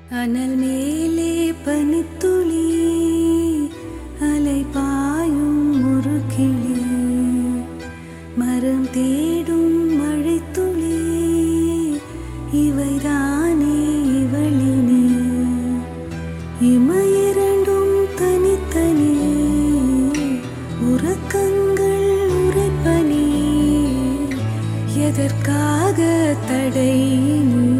அனல் மேலே பனித்துளி அலை பாயும் ஒரு கிளி மரம் தேடும் மழைத்துளி இவைதானே இவளினே இமையிரண்டும் தனித்தனி உறக்கங்கள் உரைப்பனி எதற்காக தடை